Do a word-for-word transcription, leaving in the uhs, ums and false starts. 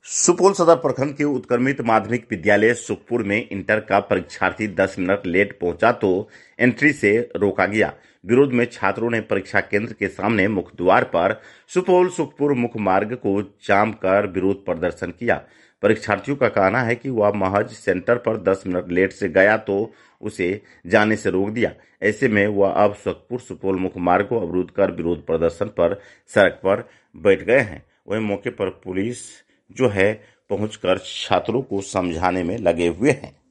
सुपौल सदर प्रखंड के उत्क्रमित माध्यमिक विद्यालय सुखपुर में इंटर का परीक्षार्थी दस मिनट लेट पहुंचा तो एंट्री से रोका गया। विरोध में छात्रों ने परीक्षा केंद्र के सामने मुख्य द्वार पर सुपौल सुखपुर मुख्य मार्ग को जाम कर विरोध प्रदर्शन किया। परीक्षार्थियों का कहना है कि वह महज सेंटर पर दस मिनट लेट से गया तो उसे जाने से रोक दिया। ऐसे में वह अब सुखपुर सुपौल मुख्य मार्ग को अवरुद्ध कर विरोध प्रदर्शन पर सड़क पर बैठ गए हैं। वहीं मौके पर पुलिस जो है पहुंचकर छात्रों को समझाने में लगे हुए हैं।